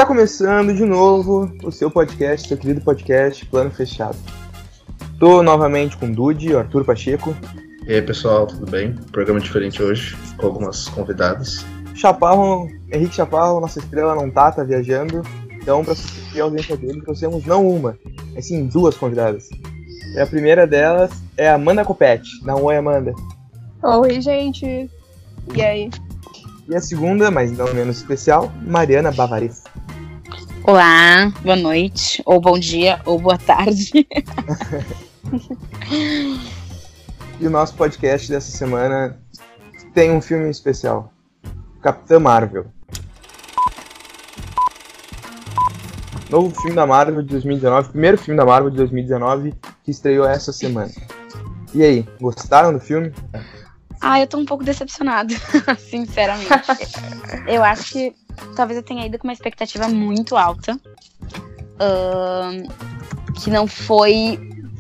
começando de novo o seu podcast, seu querido podcast Plano Fechado. Tô novamente com o Dude, o Arthur Pacheco. E aí pessoal, tudo bem? Programa diferente hoje, com algumas convidadas. Henrique Chaparro, nossa estrela não tá viajando. Então, para substituir a ausência dele, trouxemos não uma, mas sim duas convidadas. E a primeira delas é a Amanda Copete. Dá um oi, Amanda. Oi, gente. E aí? E a segunda, mas não menos especial, Mariana Bavares. Olá, boa noite, ou bom dia, ou boa tarde. E o nosso podcast dessa semana tem um filme especial, Capitã Marvel. Novo filme da Marvel de 2019, primeiro filme da Marvel de 2019, que estreou essa semana. E aí, gostaram do filme? Eu tô um pouco decepcionada, sinceramente. Eu acho que talvez eu tenha ido com uma expectativa muito alta, que não foi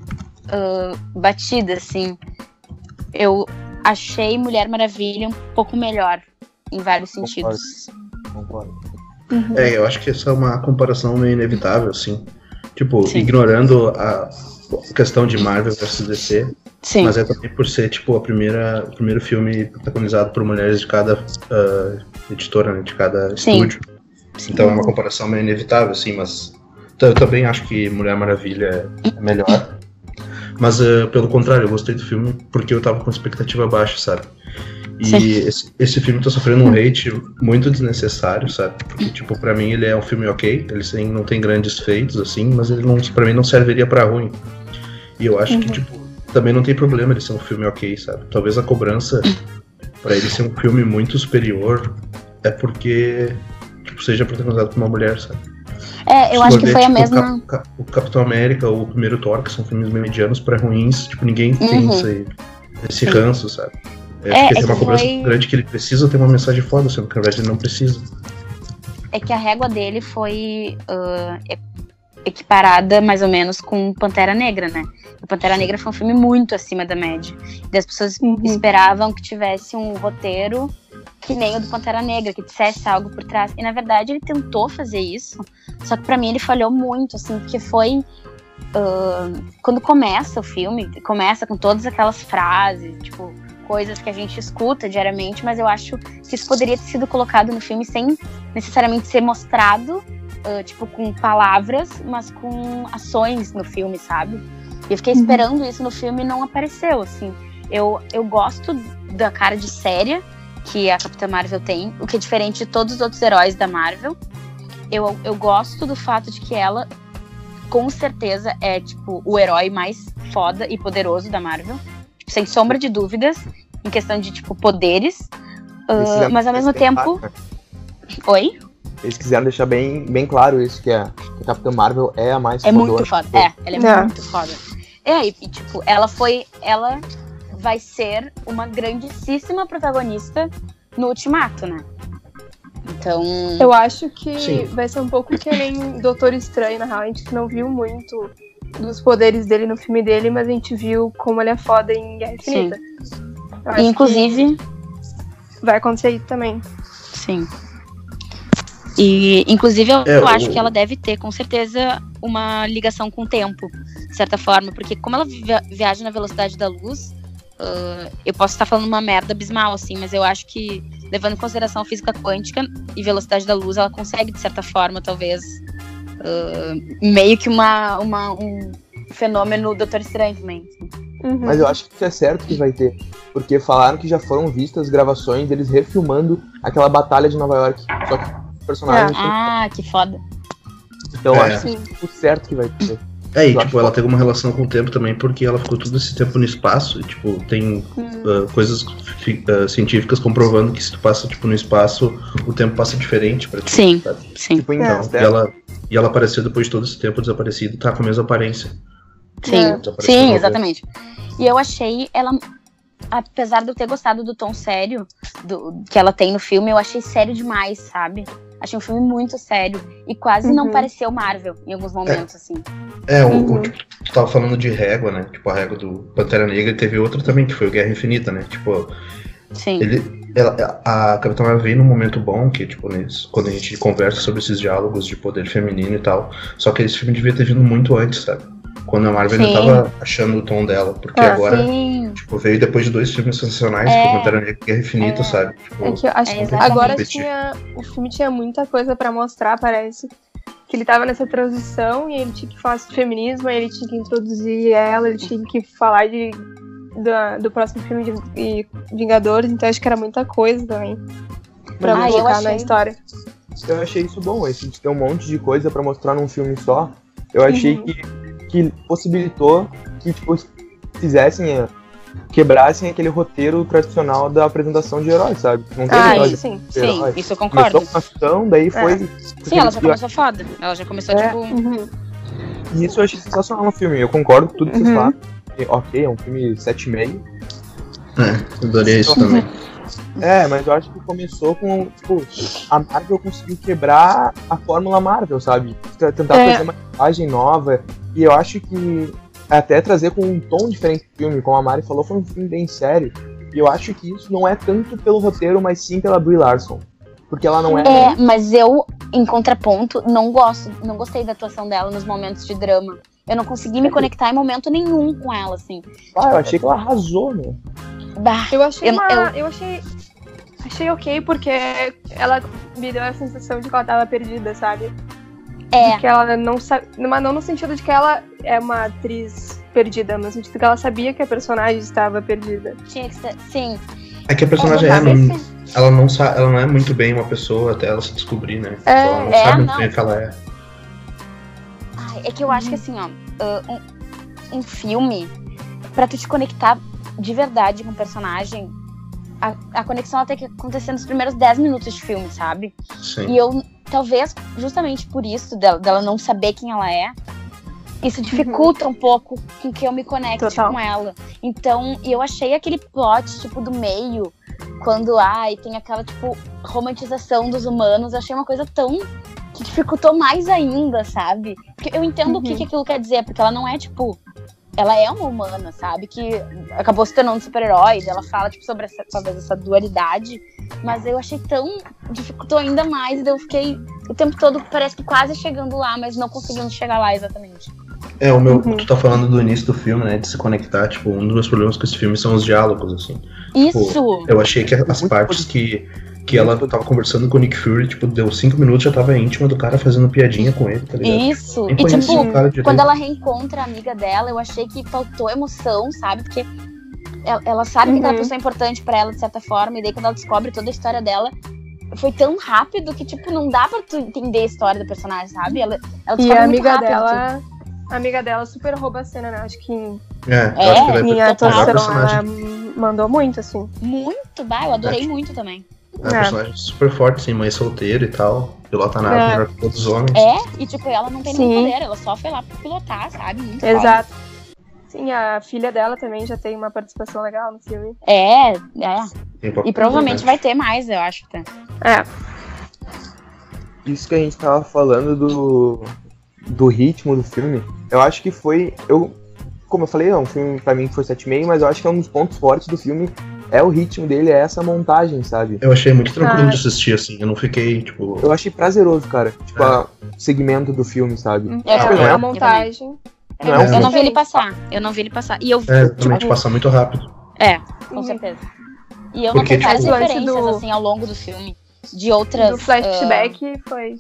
batida, assim. Eu achei Mulher Maravilha um pouco melhor, em vários sentidos. Concordo. Uhum. Eu acho que essa é uma comparação meio inevitável, assim. Tipo, Sim. ignorando a questão de Marvel versus DC. Sim. Mas é também por ser, tipo, o primeiro filme protagonizado por mulheres de cada editora, né, de cada estúdio. Sim. Então é uma comparação meio inevitável, assim, mas eu também acho que Mulher Maravilha é melhor. Mas, pelo contrário, eu gostei do filme porque eu tava com expectativa baixa, sabe? E esse filme tá sofrendo um hate muito desnecessário, sabe? Porque, tipo, pra mim ele é um filme ok, ele não tem grandes feitos, assim, mas ele pra mim não serviria pra ruim. E eu acho que, tipo, também não tem problema ele ser um filme ok, sabe? Talvez a cobrança pra ele ser um filme muito superior é porque, tipo, seja protagonizado por uma mulher, sabe? Eu acho que foi a mesma... O Capitão América ou o primeiro Thor, que são filmes medianos pra ruins, tipo, ninguém tem esse ranço, sabe? Acho que tem uma cobrança grande que ele precisa ter uma mensagem foda, sendo que na verdade ele não precisa. É que a régua dele foi equiparada mais ou menos com Pantera Negra, né? O Pantera Negra foi um filme muito acima da média. E as pessoas esperavam que tivesse um roteiro que nem o do Pantera Negra, que dissesse algo por trás. E na verdade ele tentou fazer isso, só que pra mim ele falhou muito, assim, porque foi... quando começa o filme, começa com todas aquelas frases, tipo... coisas que a gente escuta diariamente, mas eu acho que isso poderia ter sido colocado no filme sem necessariamente ser mostrado, tipo, com palavras, mas com ações no filme, sabe? E eu fiquei esperando isso no filme e não apareceu, assim. Eu gosto da cara de séria que a Capitã Marvel tem, o que é diferente de todos os outros heróis da Marvel. Eu gosto do fato de que ela, com certeza, é, tipo, o herói mais foda e poderoso da Marvel. Sem sombra de dúvidas, em questão de, tipo, poderes, mas ao mesmo tempo... Claro, né? Oi? Eles quiseram deixar bem claro isso, que a Capitã Marvel é a mais foda. É muito foda, ela é muito foda. E tipo, ela vai ser uma grandíssima protagonista no Ultimato, né? Então... Eu acho que Sim. vai ser um pouco que nem Doutor Estranho, na real. A gente não viu muito dos poderes dele no filme dele, mas a gente viu como ele é foda em Guerra Infinita. E, inclusive... vai acontecer isso também. Sim. E, inclusive, eu acho que ela deve ter, com certeza, uma ligação com o tempo, de certa forma, porque como ela viaja na velocidade da luz, eu posso estar falando uma merda abismal, assim, mas eu acho que, levando em consideração a física quântica e velocidade da luz, ela consegue, de certa forma, talvez... meio que um fenômeno Doutor Estranho também. Mas eu acho que é certo que vai ter, porque falaram que já foram vistas gravações deles refilmando aquela batalha de Nova York, só que o personagem... que foda. Então eu acho que é certo que vai ter. E tipo, ela tem uma relação com o tempo também, porque ela ficou todo esse tempo no espaço, e tipo, tem coisas científicas comprovando que se tu passa, tipo, no espaço, o tempo passa diferente pra ti. Sim, sabe? sim. Tipo, Então, e ela apareceu depois de todo esse tempo desaparecido, tá com a mesma aparência. Sim, exatamente. E eu achei ela, apesar de eu ter gostado do tom sério que ela tem no filme, eu achei sério demais, sabe? Achei um filme muito sério. E quase não pareceu Marvel em alguns momentos, assim. Tu tava falando de régua, né? Tipo, a régua do Pantera Negra, e teve outra também, que foi o Guerra Infinita, né? Tipo, Sim. A Capitã Marvel veio num momento bom, que tipo, quando a gente conversa sobre esses diálogos de poder feminino e tal, só que esse filme devia ter vindo muito antes, sabe? Quando a Marvel ainda tava achando o tom dela, porque agora tipo, veio depois de 2 filmes sensacionais, como Pantera Negra e Guerra Infinita, sabe? Tipo, que eu acho que agora o filme tinha muita coisa pra mostrar, parece. Que ele tava nessa transição e ele tinha que falar sobre feminismo, aí ele tinha que introduzir ela, ele tinha que falar do próximo filme de Vingadores, então acho que era muita coisa também pra colocar na história. Eu achei isso bom, de ter um monte de coisa pra mostrar num filme só. Eu achei que possibilitou que, tipo, quebrassem aquele roteiro tradicional da apresentação de heróis, sabe? Não teve sim, isso eu concordo. Começou com ação, daí foi... Sim, ela já começou foda. Ela já começou, tipo... E isso eu achei sensacional no filme. Eu concordo com tudo que vocês falam. Ok, é um filme 7,5. Adorei isso também. Mas eu acho que começou com, tipo, a Marvel conseguiu quebrar a fórmula Marvel, sabe? Tentar fazer uma imagem nova. E eu acho que até trazer com um tom diferente do filme, como a Mari falou, foi um filme bem sério. E eu acho que isso não é tanto pelo roteiro, mas sim pela Brie Larson. Porque ela não é... mas eu, em contraponto, não gostei da atuação dela nos momentos de drama. Eu não consegui me conectar em momento nenhum com ela, assim. Eu achei que ela arrasou, né? Eu achei ok, porque ela me deu a sensação de que ela tava perdida, sabe? De que ela não sabe, mas não no sentido de que ela é uma atriz perdida, no sentido que ela sabia que a personagem estava perdida. Tinha que ser, sim. É que a personagem ela não é muito bem uma pessoa até ela se descobrir, né? Ela não sabe muito bem o que ela é. É que eu acho que assim, um filme, pra tu te conectar de verdade com o personagem, a conexão ela tem que acontecer nos primeiros 10 minutos de filme, sabe? Sim. E eu, talvez, justamente por isso, dela não saber quem ela é, isso dificulta um pouco com que eu me conecte com ela. Então, eu achei aquele plot, tipo, do meio, quando, tem aquela, tipo, romantização dos humanos, eu achei uma coisa tão... que dificultou mais ainda, sabe? Porque eu entendo o que aquilo quer dizer, porque ela não é, tipo... Ela é uma humana, sabe? Que acabou se tornando super-herói. Ela fala, tipo, sobre talvez essa dualidade. Mas eu achei tão... dificultou ainda mais. E eu fiquei o tempo todo, parece que quase chegando lá, mas não conseguindo chegar lá exatamente. Tu tá falando do início do filme, né? De se conectar. Tipo, um dos meus problemas com esse filme são os diálogos, assim. Isso! Tipo, eu achei que as partes que ela tava conversando com o Nick Fury, tipo, deu 5 minutos, já tava íntima do cara fazendo piadinha com ele, tá ligado? Isso! E tipo, quando ela reencontra a amiga dela, eu achei que faltou emoção, sabe? Porque ela sabe que aquela pessoa é importante pra ela, de certa forma, e daí quando ela descobre toda a história dela, foi tão rápido que, tipo, não dá pra tu entender a história do personagem, sabe? Ela descobre a amiga dela... A amiga dela super rouba a cena, né? Acho que minha atuação ela mandou muito, assim. Muito, eu adorei muito também. É um personagem super forte, assim, mãe solteira e tal. Pilota nave melhor que todos os homens. E tipo, ela não tem nenhum poder, ela só foi lá pra pilotar, sabe? Muito exato. Foda. Sim, a filha dela também já tem uma participação legal no filme. E provavelmente vai ter mais, eu acho. Isso que a gente tava falando do ritmo do filme, eu acho que foi... Como eu falei, é um filme pra mim que foi 7,5, mas eu acho que é um dos pontos fortes do filme. O ritmo dele, é essa montagem, sabe? Eu achei muito tranquilo de assistir, assim. Eu não fiquei, tipo... Eu achei prazeroso, cara. Tipo, o segmento do filme, sabe? A montagem. Eu não vi ele passar. E eu realmente passa muito rápido. Com certeza. E eu não tenho várias referências, assim, ao longo do filme. De outras... Do flashback foi...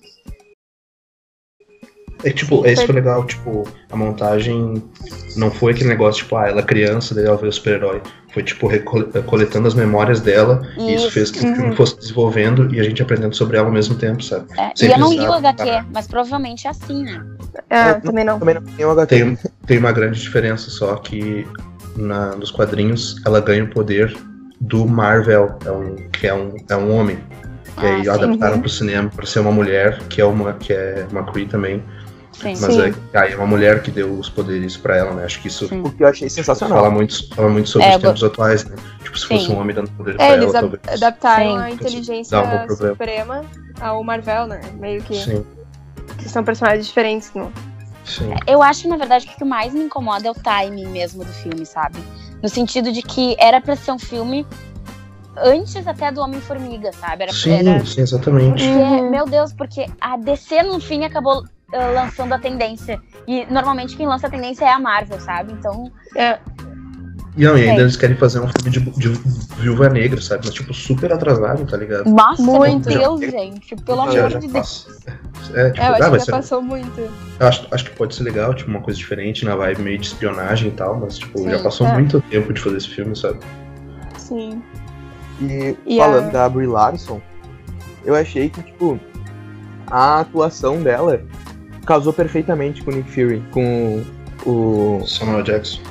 Isso foi legal, tipo, a montagem não foi aquele negócio, tipo, ela é criança, daí ela veio o super-herói. Foi, tipo, coletando as memórias dela, e isso fez que o filme fosse desenvolvendo e a gente aprendendo sobre ela ao mesmo tempo, sabe? E eu não li o HQ, mas provavelmente é assim, né? Também não tem o HQ. Tem uma grande diferença só, que nos quadrinhos ela ganha o poder do Marvel, que é um homem. E aí adaptaram pro cinema pra ser uma mulher, que é uma Kree também. Mas é uma mulher que deu os poderes pra ela, né? Acho que isso... O que eu achei sensacional. Fala muito sobre os tempos atuais, né? Tipo, se fosse um homem dando poder pra ela, talvez... Eles adaptaram a inteligência suprema ao Marvel, né? Meio que... Que são personagens diferentes, não? Sim. Eu acho, na verdade, que o que mais me incomoda é o timing mesmo do filme, sabe? No sentido de que era pra ser um filme... antes até do Homem-Formiga, sabe? Sim, exatamente. Meu Deus, porque a DC no fim acabou lançando a tendência. E normalmente quem lança a tendência é a Marvel, sabe? Então. E ainda eles querem fazer um filme de Viúva Negra, sabe? Mas, tipo, super atrasado, tá ligado? Nossa, meu Deus, gente. Pelo amor de Deus. Tipo, eu acho que já passou muito. Eu acho que pode ser legal, tipo, uma coisa diferente na vibe meio de espionagem e tal, mas, tipo, já passou muito tempo de fazer esse filme, sabe? Sim. E falando da Brie Larson, eu achei que, tipo, a atuação dela casou perfeitamente com o Nick Fury, com o Samuel Jackson.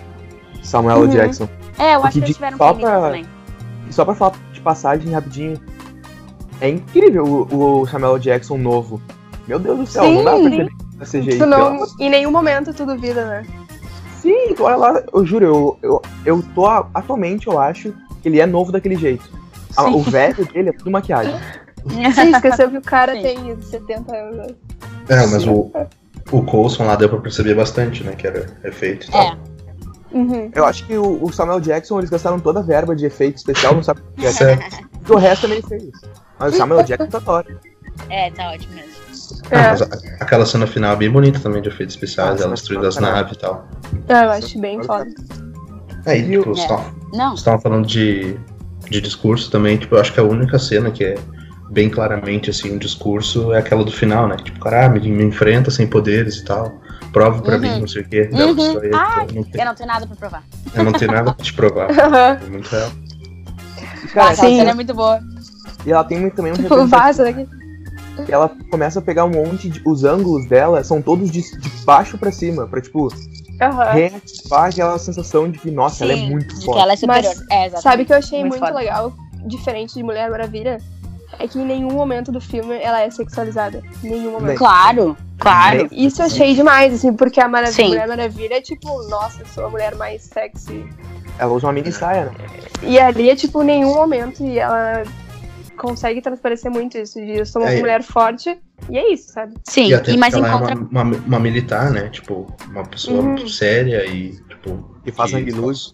Eu acho que eles tiveram química também. Só pra falar de passagem rapidinho, é incrível o Samuel Jackson novo. Meu Deus do céu, não dá pra perceber a CGI. Em nenhum momento tu duvida, né? Sim, olha lá, eu juro, eu tô atualmente, eu acho que ele é novo daquele jeito. O velho dele é tudo maquiagem. Sim, esqueceu que o cara tem 70 anos. Mas o Coulson lá deu pra perceber bastante, né, que era efeito e tal. Eu acho que o Samuel Jackson, eles gastaram toda a verba de efeito especial, não sabe o que é. O resto também fez. Mas o Samuel Jackson tá top. Tá ótimo mesmo. Mas aquela cena final é bem bonita também de efeitos especiais, ela destruindo as naves e tal. Eu acho bem foda. E tipo, vocês estavam falando de discurso também, tipo, eu acho que a única cena que é bem claramente, assim, um discurso é aquela do final, né? Tipo, cara, me enfrenta sem poderes e tal. Prova pra mim, não sei o quê. Eu não tenho nada pra provar. Eu não tenho nada pra te provar. É muito real. Cara, essa cena é muito boa. E ela tem também um tipo, vaza daqui. Ela começa a pegar um monte de... Os ângulos dela são todos de baixo pra cima, pra, tipo... reativar aquela sensação de que, nossa, ela é muito forte. Que ela é superior. Mas, sabe o que eu achei muito legal, diferente de Mulher Maravilha? É que em nenhum momento do filme ela é sexualizada. Em nenhum momento. Claro. Isso eu achei demais, assim, porque a Mulher Maravilha é tipo, nossa, eu sou a mulher mais sexy. Ela usa uma mini saia, né? E ali é tipo, nenhum momento, e ela consegue transparecer muito isso, de eu sou uma mulher forte, e é isso, sabe? Sim, e mas ela é uma militar, né? Tipo, uma pessoa muito séria e, tipo... Que faz sangue luz.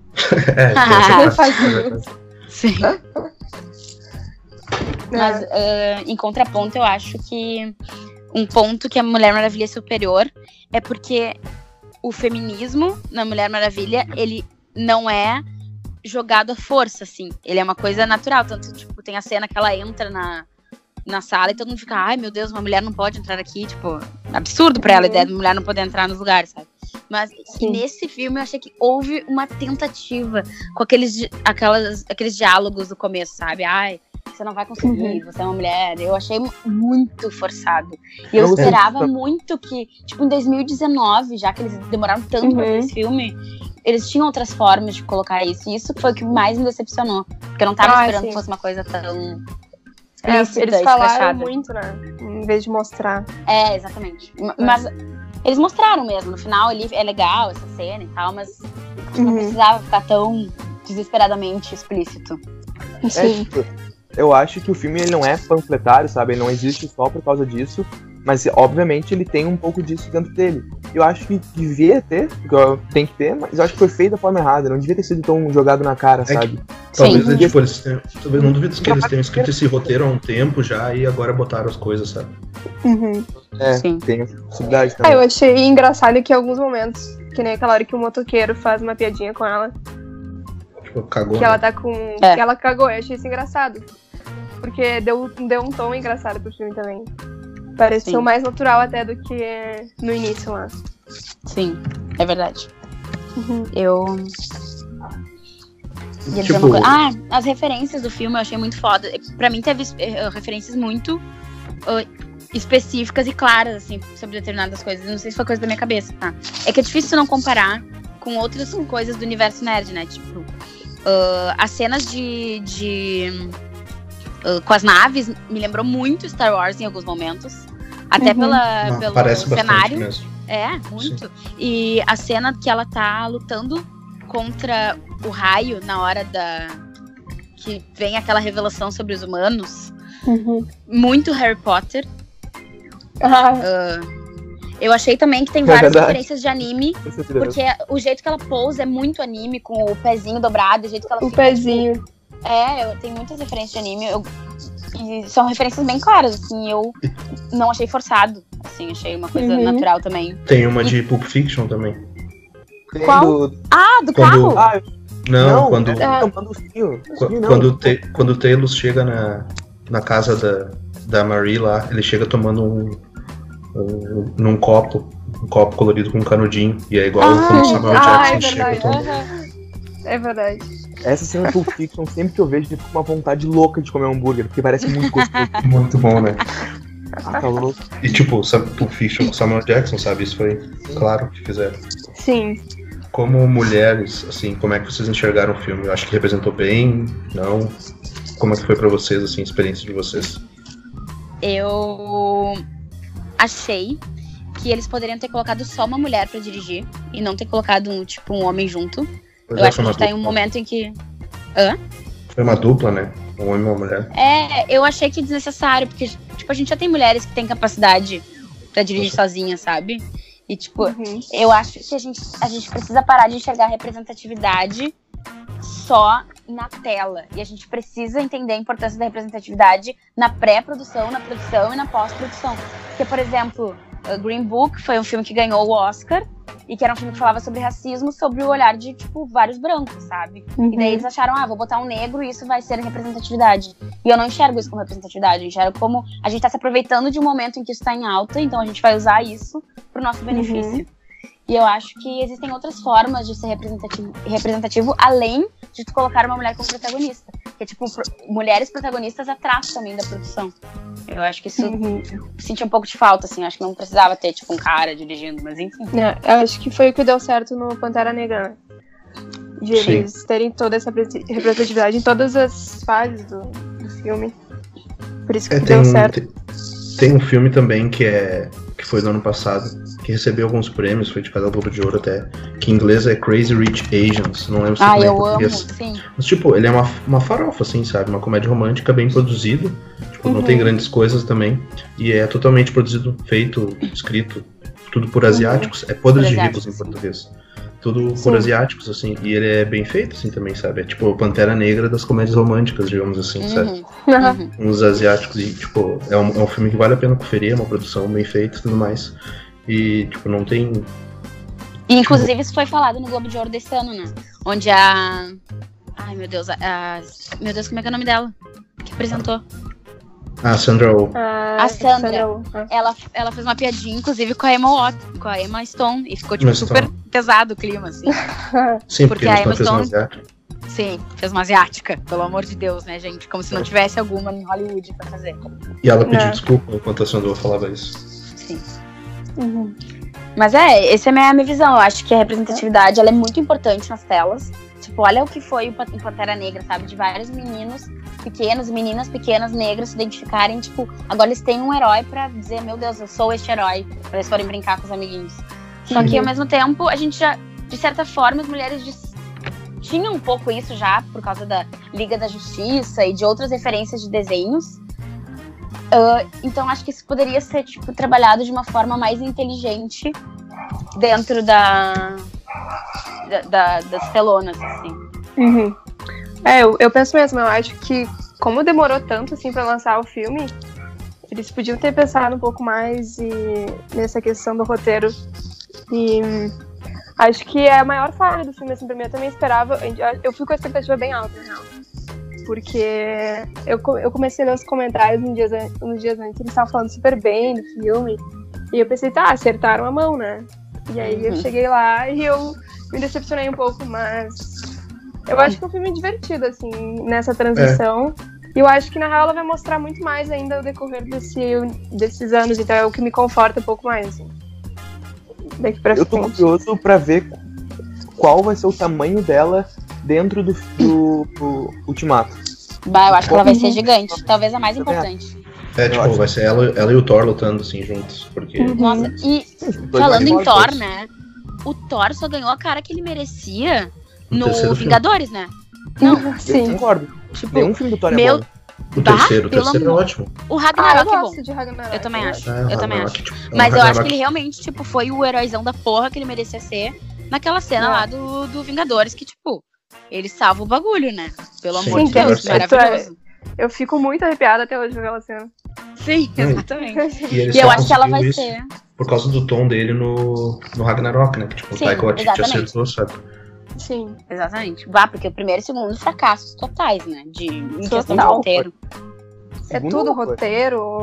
Faz luz. Sim. Mas, em contraponto, eu acho que um ponto que a Mulher Maravilha é superior é porque o feminismo na Mulher Maravilha, ele não é jogado à força, assim. Ele é uma coisa natural. Tanto, tipo, tem a cena que ela entra na sala e todo mundo fica, ai, meu Deus, uma mulher não pode entrar aqui. Tipo, absurdo pra ela a ideia de mulher não poder entrar nos lugares, sabe? Mas nesse filme eu achei que houve uma tentativa com aqueles diálogos do começo, sabe? Ai, você não vai conseguir, você é uma mulher. Eu achei muito forçado. E eu esperava muito que, tipo, em 2019, já que eles demoraram tanto pra fazer esse filme, eles tinham outras formas de colocar isso. E isso foi o que mais me decepcionou. Porque eu não tava esperando que fosse uma coisa tão... eles falaram muito, né? Em vez de mostrar. Exatamente. Mas eles mostraram mesmo. No final ali é legal essa cena e tal, mas não precisava ficar tão desesperadamente explícito. Sim. Eu acho que o filme ele não é panfletário, sabe? Ele não existe só por causa disso. Mas, obviamente, ele tem um pouco disso dentro dele. Eu acho que devia ter, tem que ter, mas eu acho que foi feito da forma errada. Não devia ter sido tão jogado na cara, sabe? Talvez, talvez não duvido que eles tenham escrito esse roteiro há um tempo já e agora botaram as coisas, sabe? Tem essa possibilidade também. Eu achei engraçado que em alguns momentos, que nem aquela hora que o motoqueiro faz uma piadinha com ela. Tipo, cagou. Que ela tá com... Que ela cagou, eu achei isso engraçado. Porque deu um tom engraçado pro filme também. Pareceu mais natural até do que no início lá. Sim, é verdade. Eu... ia dizer uma coisa. As referências do filme eu achei muito foda. Pra mim teve referências muito específicas e claras, assim, sobre determinadas coisas. Não sei se foi coisa da minha cabeça, tá? É que é difícil não comparar com outras coisas do universo nerd, né? Tipo, as cenas com as naves me lembrou muito Star Wars em alguns momentos. Até pelo cenário. Mesmo. Muito. Sim. E a cena que ela tá lutando contra o raio na hora que vem aquela revelação sobre os humanos. Muito Harry Potter. Eu achei também que tem várias referências de anime. Porque o jeito que ela pousa é muito anime, com o pezinho dobrado, o jeito que ela pezinho. Eu tenho muitas referências de anime, e são referências bem claras, assim, eu não achei forçado, assim, achei uma coisa natural também. Tem uma de Pulp Fiction também. Qual? Do carro? Não, quando o Taylor chega na casa da Marie lá, ele chega tomando num copo, um copo colorido com um canudinho, e é igual como Samuel Jackson chega tomando. É verdade. Essa cena do Pulp Fiction, sempre que eu vejo, eu fico com uma vontade louca de comer um hambúrguer, porque parece muito gostoso. Muito bom, né? Tá louco. E tipo, Pulp Fiction com Samuel Jackson, sabe? Isso foi claro que fizeram. Sim. Como mulheres, assim, como é que vocês enxergaram o filme? Eu acho que representou bem, não? Como é que foi pra vocês, assim, a experiência de vocês? Eu achei que eles poderiam ter colocado só uma mulher pra dirigir e não ter colocado um homem junto. Eu acho que a gente tá em um momento em que... Foi uma dupla, né? Um homem e uma mulher. Eu achei que desnecessário, porque tipo, a gente já tem mulheres que têm capacidade pra dirigir sozinha, sabe? E tipo, eu acho que a gente precisa parar de enxergar a representatividade só na tela. E a gente precisa entender a importância da representatividade na pré-produção, na produção e na pós-produção. Porque, por exemplo, Green Book foi um filme que ganhou o Oscar e que era um filme que falava sobre racismo, sobre o olhar de, tipo, vários brancos, sabe? E daí eles acharam, vou botar um negro e isso vai ser representatividade. E eu não enxergo isso como representatividade, eu enxergo como a gente tá se aproveitando de um momento em que isso tá em alta, então a gente vai usar isso pro nosso benefício. E eu acho que existem outras formas de ser representativo além de tu colocar uma mulher como protagonista. Que é tipo, mulheres protagonistas atrás também da produção. Eu acho que isso senti um pouco de falta, assim. Acho que não precisava ter, tipo, um cara dirigindo, mas enfim. Eu acho que foi o que deu certo no Pantera Negra, né? De eles terem toda essa representatividade em todas as fases do filme. Por isso que deu certo. Tem um filme também que foi do ano passado, que recebeu alguns prêmios, foi de cada Globo de Ouro até, que em inglês é Crazy Rich Asians, não lembro se é eu amo, sim. Mas tipo, ele é uma farofa, assim, sabe? Uma comédia romântica bem produzida, tipo, não tem grandes coisas também, e é totalmente produzido, feito, escrito, tudo por asiáticos, é Podres de Ricos em português. Tudo por asiáticos, assim, e ele é bem feito, assim, também, sabe? É tipo o Pantera Negra das comédias românticas, digamos assim, sabe? Uns asiáticos, e, tipo, é um filme que vale a pena conferir, é uma produção bem feita e tudo mais. E, tipo, não tem... E, inclusive, isso foi falado no Globo de Ouro desse ano, né? Onde a... Ai, meu Deus, meu Deus, como é que é o nome dela? Que apresentou? A Sandra Oh. A Sandra. Ela fez uma piadinha, inclusive, com a Emma Stone. E ficou, tipo, super pesado o clima, assim. Sim, porque a Emma Stone fez uma asiática. Sim, fez uma asiática. Pelo amor de Deus, né, gente? Como se não tivesse alguma em Hollywood pra fazer. E ela pediu desculpa enquanto a Sandra falava isso. Sim. Mas essa é a minha visão. Eu acho que a representatividade, ela é muito importante nas telas. Tipo, olha o que foi o Pantera Negra, sabe? De vários meninos pequenos, meninas pequenas, negras se identificarem, tipo, agora eles têm um herói pra dizer, meu Deus, eu sou este herói, pra eles forem brincar com os amiguinhos. Só que, ao mesmo tempo, a gente já, de certa forma, as mulheres tinham um pouco isso já, por causa da Liga da Justiça e de outras referências de desenhos. Então, acho que isso poderia ser, tipo, trabalhado de uma forma mais inteligente dentro das telonas, assim. Eu penso mesmo, eu acho que como demorou tanto assim pra lançar o filme, eles podiam ter pensado um pouco mais nessa questão do roteiro. E acho que é a maior falha do filme, assim, pra mim. Eu também esperava, eu fui com a expectativa bem alta, na real. Porque eu comecei a ler os comentários uns dias antes, eles estavam falando super bem do filme. E eu pensei, acertaram a mão, né? E aí eu cheguei lá e eu me decepcionei um pouco, mas eu acho que é um filme divertido, assim, nessa transição. E eu acho que, na real, ela vai mostrar muito mais ainda ao decorrer desses anos. Então é o que me conforta um pouco mais, assim. Daqui pra frente. Eu tô curioso pra ver qual vai ser o tamanho dela dentro do Ultimato. Eu acho que ela vai ser gigante. Talvez a mais importante. Tipo, vai ser ela e o Thor lutando, assim, juntos. Porque... Nossa, e falando em Thor, né? O Thor só ganhou a cara que ele merecia no Vingadores, né? Não, sim. Eu concordo. Tipo, nenhum filme do Thor é bom. O terceiro é ótimo. O Ragnarok é bom. De Ragnarok. Eu também acho. Tipo, mas eu acho que ele realmente, tipo, foi o heróizão da porra que ele merecia ser naquela cena lá do Vingadores, que, tipo, ele salva o bagulho, né? Pelo Sim, amor de que é- Deus, maravilhoso. Eu fico muito arrepiada até hoje com aquela cena. Sim, exatamente. E ele E eu só acho que ela vai conseguiu isso ser. por causa do tom dele no Ragnarok, né? Que tipo, Sim, o Taika Waititi exatamente. acertou, sabe? Sim. Exatamente. Vá, porque o primeiro e o segundo fracassos totais, né? Em questão de Total. roteiro. É Segundo tudo horror. roteiro,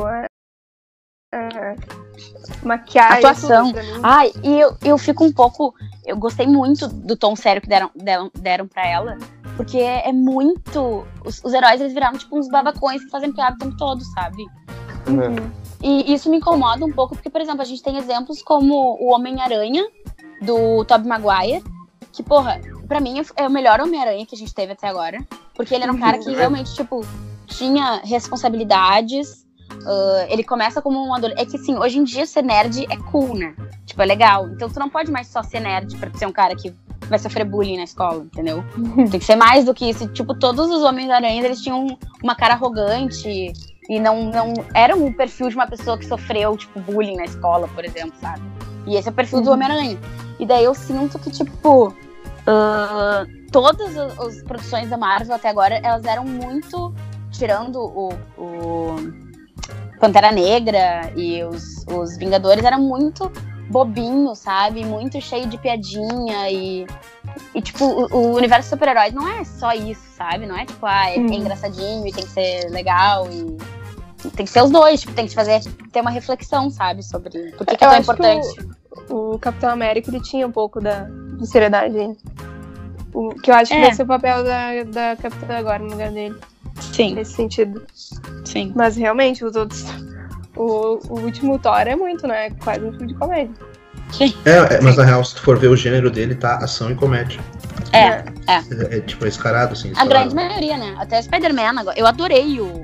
maquiagem, Atuação. tudo pra mim. Ai, e eu fico um pouco. Eu gostei muito do tom sério que deram pra ela. Porque é muito. Os heróis, eles viraram tipo uns babacões que fazem piada o tempo todo, sabe? Uhum. E isso me incomoda um pouco, porque, por exemplo, a gente tem exemplos como o Homem-Aranha, do Tobey Maguire, que, porra, pra mim é o melhor Homem-Aranha que a gente teve até agora. Porque ele era um cara que realmente, tipo, tinha responsabilidades. Ele começa como um adolescente. É que, assim, hoje em dia ser nerd é cool, né? Tipo, é legal. Então tu não pode mais só ser nerd pra ser um cara que vai sofrer bullying na escola, entendeu? Tem que ser mais do que isso. Tipo, todos os Homens-Aranhas, eles tinham uma cara arrogante e não eram o perfil de uma pessoa que sofreu, tipo, bullying na escola, por exemplo, sabe? E esse é o perfil do Homem-Aranha. E daí eu sinto que, tipo, todas as produções da Marvel até agora, elas eram muito, tirando o Pantera Negra e os Vingadores, eram muito bobinhos, sabe? Muito cheio de piadinha e tipo, o universo super-heróis não é só isso, sabe? Não é tipo, é engraçadinho e tem que ser legal e tem que ser os dois, tipo, tem que ter uma reflexão, sabe? Sobre por que é tão importante. O Capitão América, ele tinha um pouco de seriedade aí. Que eu acho que vai ser o papel da Capitã agora no lugar dele. Sim. Nesse sentido. Sim. Mas realmente, os outros... O último Thor é muito, né? Quase um filme de comédia. Sim. Mas na real, se tu for ver o gênero dele, tá ação e comédia. É. Tipo, é escarado, assim. A grande maioria, né? Até Spider-Man agora. Eu adorei o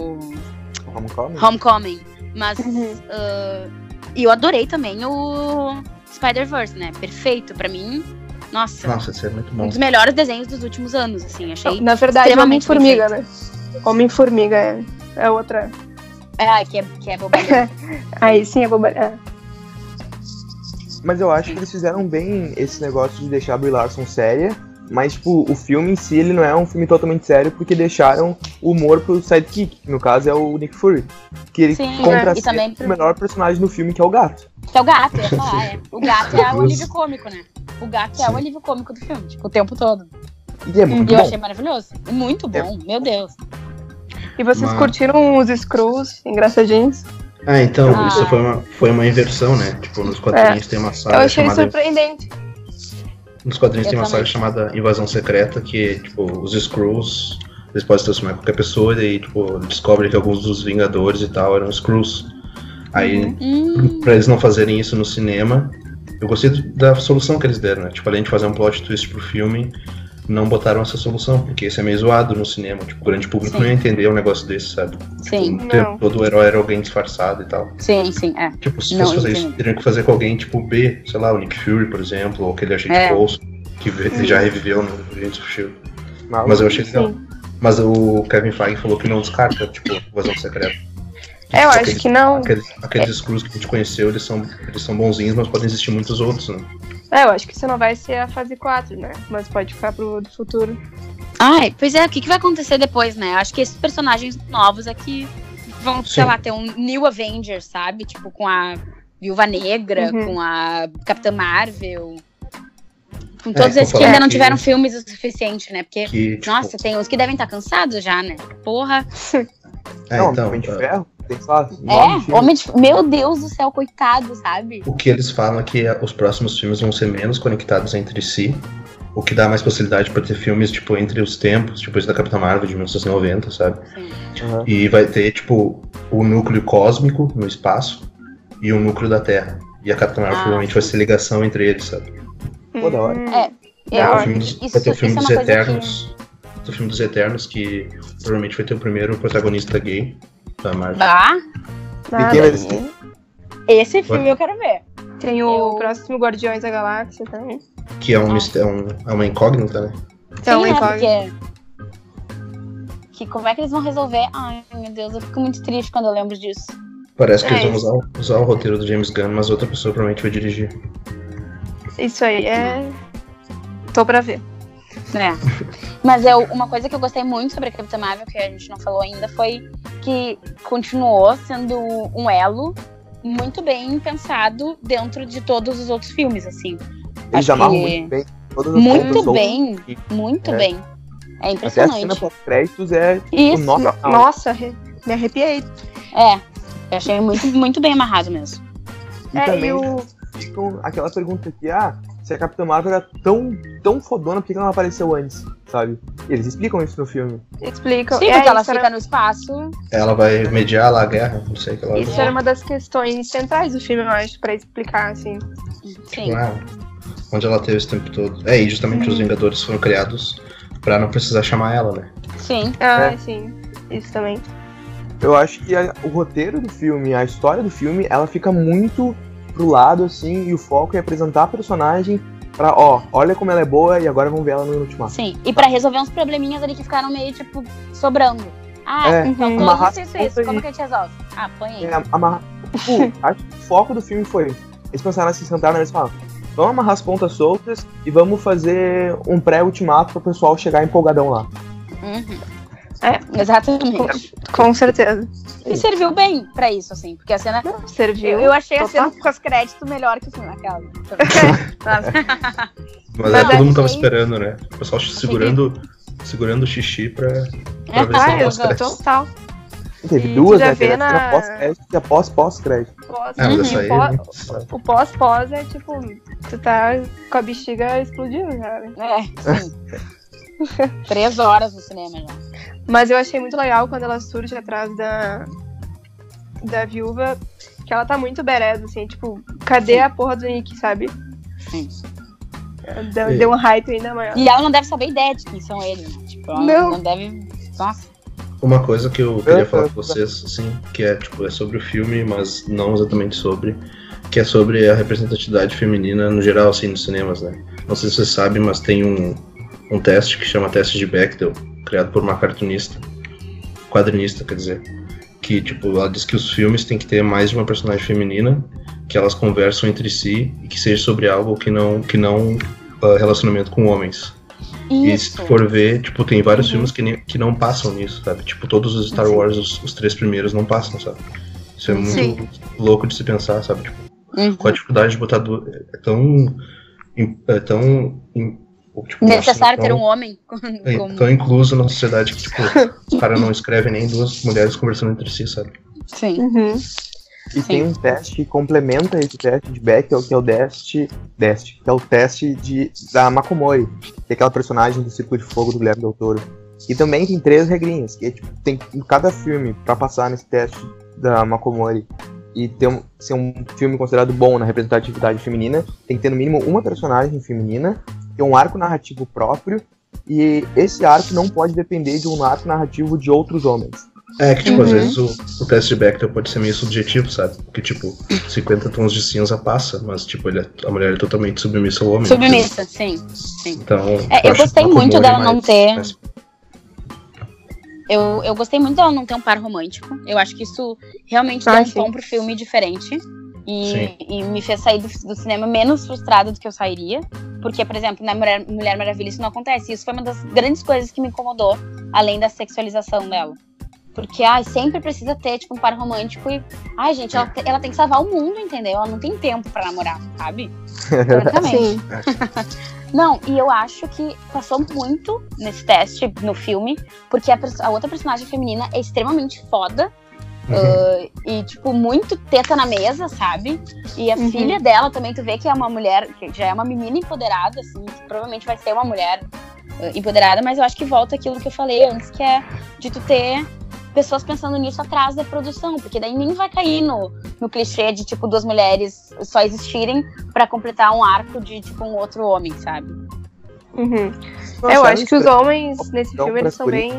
Homecoming. Mas e eu adorei também o Spider-Verse, né? Perfeito pra mim. Nossa, isso é muito bom. um dos melhores desenhos dos últimos anos, assim. Achei Na verdade, extremamente Homem-Formiga, né? Homem-Formiga é outra. Que é bobalhão. Aí sim é bobalhão. Mas eu acho que eles fizeram bem esse negócio de deixar a Brie Larson séria, mas, tipo, o filme em si, ele não é um filme totalmente sério, porque deixaram o humor pro sidekick, que no caso é o Nick Fury, que ele contracena o menor personagem do filme, que é o gato. Que é o gato, eu ia falar, O gato é o alívio cômico, né? O gato é o alívio cômico do filme, tipo, o tempo todo. E é muito bom. Eu achei maravilhoso. Muito bom, meu Deus. E vocês curtiram os Skrulls engraçadinhos? Então, isso foi uma inversão, né? Tipo, nos quadrinhos tem uma saga. Eu achei surpreendente. Nos quadrinhos tem uma saga chamada Invasão Secreta, que, tipo, os Skrulls, eles podem se transformar em qualquer pessoa, e daí, tipo, descobrem que alguns dos Vingadores e tal eram Skrulls. Aí, pra eles não fazerem isso no cinema, eu gostei da solução que eles deram, né? Tipo, além de fazer um plot twist pro filme, não botaram essa solução, porque isso é meio zoado no cinema. Tipo, o grande público não ia entender um negócio desse, sabe? Sim. Tipo, todo o herói era alguém disfarçado e tal. Sim, Tipo, se fosse fazer isso, teriam que fazer com alguém, tipo, B, sei lá, o Nick Fury, por exemplo, ou aquele agente Coulson, que já reviveu no Agents of S.H.I.E.L.D. Mas eu achei legal. Mas o Kevin Feige falou que não descarta, tipo, Invasão Secreta. Eu acho que não. Aqueles Skrulls que a gente conheceu, eles são bonzinhos, mas podem existir muitos outros, né? Eu acho que isso não vai ser a fase 4, né? Mas pode ficar pro futuro. Pois é, o que vai acontecer depois, né? Eu acho que esses personagens novos aqui vão, sei lá, ter um New Avengers, sabe? Tipo, com a Viúva Negra, com a Capitã Marvel. Com todos esses que ainda não tiveram filmes o suficiente, né? Porque, nossa, tem uns que devem estar cansados já, né? Porra. Então, Homem de Ferro, tem só Homem de Ferro. Meu Deus do céu, coitado, sabe? O que eles falam é que os próximos filmes vão ser menos conectados entre si, o que dá mais possibilidade pra ter filmes, tipo, entre os tempos, tipo esse da Capitã Marvel de 1990, sabe? Sim. E vai ter, tipo, o núcleo cósmico no espaço e o núcleo da Terra. E a Capitã Marvel provavelmente vai ser ligação entre eles, sabe? Pô, da hora. Vai ter o filme dos Eternos. O filme dos Eternos, que provavelmente vai ter o primeiro protagonista gay da Marvel. Esse filme eu quero ver. Tem o próximo Guardiões da Galáxia também. Que é uma incógnita, né? É uma incógnita. Que como é que eles vão resolver? Ai, meu Deus, eu fico muito triste quando eu lembro disso. Parece que eles vão usar o roteiro do James Gunn, mas outra pessoa provavelmente vai dirigir. Isso aí tô pra ver. Mas uma coisa que eu gostei muito sobre a Capitã Marvel, que a gente não falou ainda, foi que continuou sendo um elo muito bem pensado dentro de todos os outros filmes, assim. Eles amarram muito bem todas as muito pontas bem, muito bem. É impressionante. Até a cena pós-créditos é Isso. Nossa, me arrepiei. Eu achei muito, muito bem amarrado mesmo. E também ficam aquela pergunta que, se a Capitã Marvel era tão fodona, por que ela não apareceu antes, sabe? Eles explicam isso no filme. Explicam. Sim, porque ela fica no espaço. Ela vai mediar lá a guerra, não sei o que ela Isso era uma das questões centrais do filme, eu acho, pra explicar, assim. Sim. Onde ela teve esse tempo todo. E justamente os Vingadores foram criados pra não precisar chamar ela, né? Sim. Sim. Isso também. Eu acho que o roteiro do filme, a história do filme, ela fica muito pro lado, assim, e o foco é apresentar a personagem pra, olha como ela é boa e agora vamos ver ela no Ultimato. Sim, e pra resolver uns probleminhas ali que ficaram meio, tipo, sobrando. Isso, como que a gente resolve? Põe aí. Acho que o foco do filme foi, eles pensaram assim, sentaram e falaram, vamos amarrar as pontas soltas e vamos fazer um pré-ultimato pro pessoal chegar empolgadão lá. Exatamente. Com certeza. E serviu bem pra isso, assim, porque a cena... Serviu. Eu achei a cena com os créditos melhor que o filme naquela. Mas todo mundo tava esperando, né? O pessoal segurando o xixi pra ver se pós-crédito. Total. Teve duas, né? Teve a pós-crédito e a pós-crédito. O pós-pós é tipo, tu tá com a bexiga explodindo, cara. Sim. 3 horas no cinema já. Mas eu achei muito legal quando ela surge atrás da viúva, que ela tá muito badass, assim, tipo, cadê a porra do Nick, sabe? Sim. Deu um hype ainda maior. E ela não deve saber ideia de quem são eles, né? Tipo, ela não deve... Nossa. Uma coisa que eu queria falar com vocês, assim, que é sobre o filme, mas não exatamente sobre, que é sobre a representatividade feminina no geral, assim, nos cinemas, né? Não sei se vocês sabem, mas tem um teste que chama teste de Bechdel, criado por uma quadrinista, quer dizer, que, tipo, ela diz que os filmes têm que ter mais de uma personagem feminina, que elas conversam entre si e que seja sobre algo que não relacionamento com homens. Isso. E se for ver, tipo, tem vários filmes que não passam nisso, sabe? Tipo, todos os Star Wars, os 3 primeiros não passam, sabe? Isso é muito louco de se pensar, sabe? Tipo, qual a dificuldade de botar tipo, necessário ter um homem tão incluso na sociedade que, tipo, os caras não escrevem nem 2 mulheres conversando entre si, sabe? Sim. E tem um teste que complementa esse teste de Bechdel, que é o que é o teste da Makomori, que é aquela personagem do Círculo de Fogo do Guilherme Del Toro. E também tem 3 regrinhas, que é, tipo, tem em cada filme, pra passar nesse teste da Makomori e ser um filme considerado bom na representatividade feminina, tem que ter no mínimo uma personagem feminina, ter um arco narrativo próprio, e esse arco não pode depender de um arco narrativo de outros homens. Que, tipo, às vezes o teste de Bechdel pode ser meio subjetivo, sabe? Porque, tipo, 50 tons de cinza passa, mas, tipo, a mulher é totalmente submissa ao homem. Submissa, sim. Então, eu gostei muito dela não ter... Eu gostei muito dela não ter um par romântico. Eu acho que isso realmente dá um tom pro filme diferente. E me fez sair do cinema menos frustrada do que eu sairia. Porque, por exemplo, na Mulher Maravilha isso não acontece. Isso foi uma das grandes coisas que me incomodou, além da sexualização dela. Porque, sempre precisa ter, tipo, um par romântico e... gente, ela tem que salvar o mundo, entendeu? Ela não tem tempo pra namorar, sabe? Teoricamente. Não, e eu acho que passou muito nesse teste, no filme, porque a outra personagem feminina é extremamente foda. E, tipo, muito teta na mesa, sabe? E a filha dela também, tu vê que é uma mulher, que já é uma menina empoderada, assim, que provavelmente vai ser uma mulher empoderada, mas eu acho que volta aquilo que eu falei antes, que é de tu ter pessoas pensando nisso atrás da produção, porque daí nem vai cair no clichê de, tipo, 2 mulheres só existirem pra completar um arco de, tipo, um outro homem, sabe? Nossa, eu acho que os homens nesse filme, eles são bem...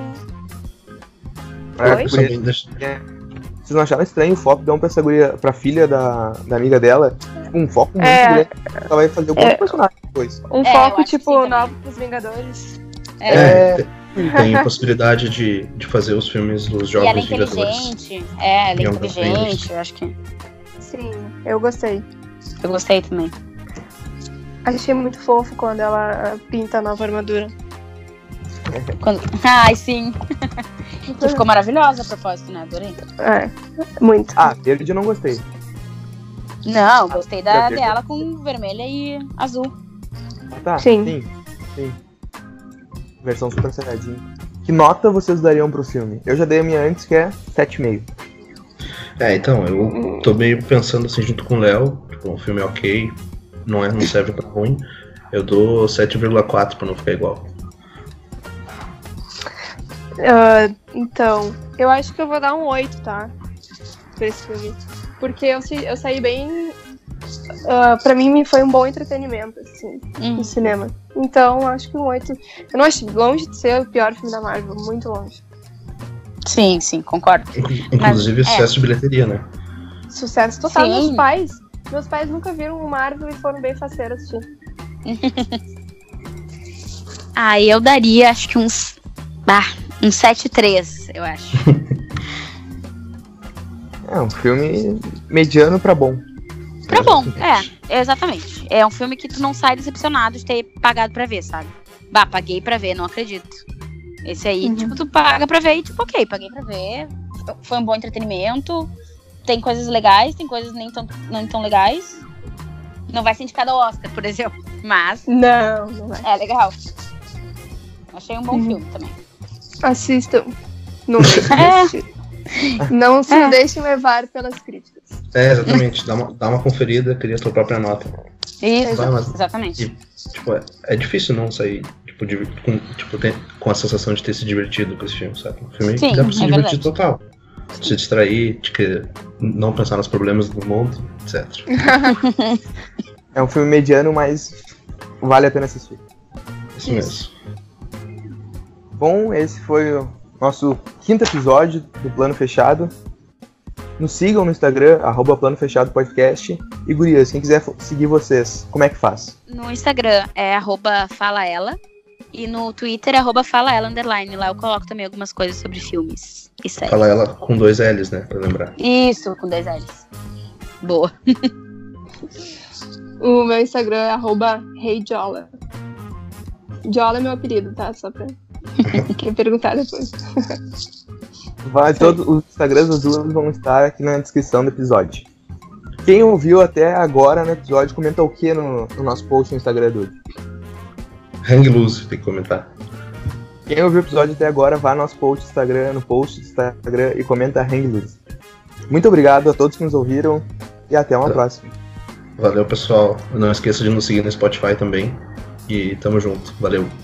Vocês não acharam estranho o foco de pra filha da amiga dela? Um foco muito grande. Ela vai fazer algum personagem depois. Um foco, tipo, novo pros Vingadores. Tem a possibilidade de fazer os filmes dos Jovens Vingadores. Ela é inteligente, eu acho que... Sim, eu gostei. Eu gostei também. Achei muito fofo quando ela pinta a nova armadura. Ai, sim. Que ficou maravilhosa a propósito, né? Adorei. Muito. Verde eu não gostei. Não, gostei dela com vermelha e azul. Tá, Sim. Versão Super Saiyajin. Que nota vocês dariam pro filme? Eu já dei a minha antes, que é 7,5. Então, eu tô meio pensando assim junto com o Léo, tipo, um filme ok, não serve pra ruim. Eu dou 7,4 pra não ficar igual. Então, eu acho que eu vou dar um 8, tá? Pra esse filme. Porque eu saí bem... pra mim foi um bom entretenimento, assim, no cinema. Então, acho que um 8... Eu não acho longe de ser o pior filme da Marvel, muito longe. Sim, concordo. Inclusive, sucesso de bilheteria, né? Sucesso total. Meus pais nunca viram o Marvel e foram bem faceiros assistir. Eu daria, acho que uns 7,3, eu acho. É um filme mediano pra bom. Pra bom, exatamente. É um filme que tu não sai decepcionado de ter pagado pra ver, sabe? Paguei pra ver, não acredito. Esse aí, tipo, tu paga pra ver e tipo, ok, paguei pra ver. Foi um bom entretenimento. Tem coisas legais, tem coisas nem tão legais. Não vai ser indicado ao Oscar, por exemplo. Mas... Não vai. É legal. Achei um bom filme também. Assistam. Não deixem de assistir. Não se deixem levar pelas críticas. Exatamente. Dá uma conferida, cria a tua própria nota. Isso, exatamente. É difícil não sair com a sensação de ter se divertido com esse filme, sabe? Um filme que dá pra se divertir total. Se distrair, não pensar nos problemas do mundo, etc. É um filme mediano, mas vale a pena assistir. Isso mesmo. Bom, esse foi o nosso 5º episódio do Plano Fechado. Nos sigam no Instagram, @planofechadopodcast. E gurias, quem quiser seguir vocês, como é que faz? No Instagram é @falaela e no Twitter @falaela_. Lá eu coloco também algumas coisas sobre filmes e séries. Fala ela com 2 L's, né, pra lembrar. Isso, com 2 L's. Boa. O meu Instagram é @reijola. Jola é meu apelido, tá? Só pra quem perguntar depois. Todos os Instagrams das duas vão estar aqui na descrição do episódio. Quem ouviu até agora no episódio, comenta o que no nosso post no Instagram do Hang Loose, tem que comentar. Quem ouviu o episódio até agora, vá no nosso post do Instagram, e comenta Hang Loose. Muito obrigado a todos que nos ouviram e até uma próxima. Valeu, pessoal. Não esqueça de nos seguir no Spotify também. E tamo junto. Valeu.